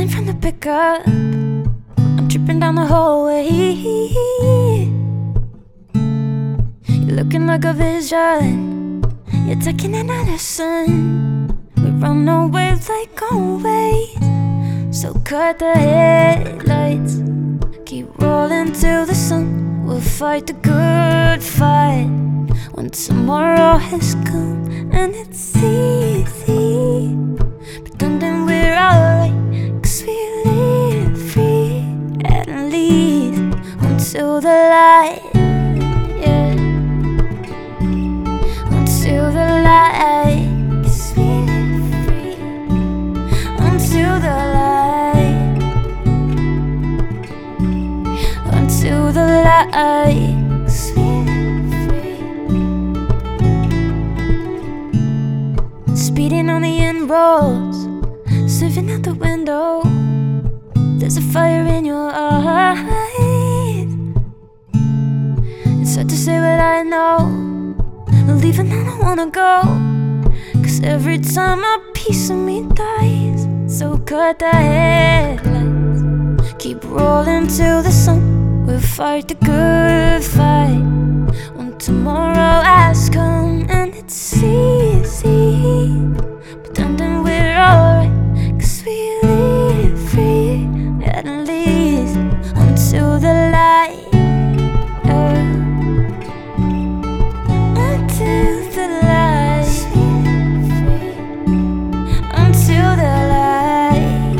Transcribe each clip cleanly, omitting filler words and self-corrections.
Heading from the pickup, I'm tripping down the hallway. You're looking like a vision, you're taking another sun. We run away like always, so cut the headlights. Keep rolling till the sun. We'll fight the good fight when tomorrow has come and it's easy. Pretending we're alright, 'cause we live free, at least until the light, yeah. Until the light, 'cause we live free, until the light, until the light, 'cause we live free. Speeding on the end roads, sniffing out the window. There's a fire in your eyes. It's hard to say what I know, leaving I don't wanna go, 'cause every time a piece of me dies. So cut the headlights, keep rolling till the sun. We'll fight the good fight when tomorrow has come and it's easy. Pretending we're alright, 'cause we live free, at least until the light, until the light, until the light,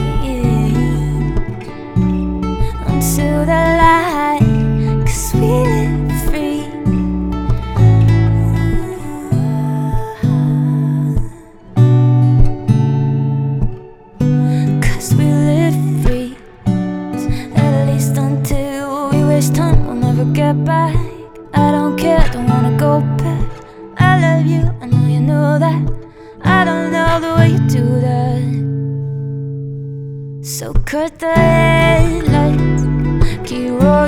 until the light, 'cause we live free. Time we'll never get back. I don't care, don't wanna go back. I love you, I know you know that. I don't know the way you do that. So cut the headlights, keep rolling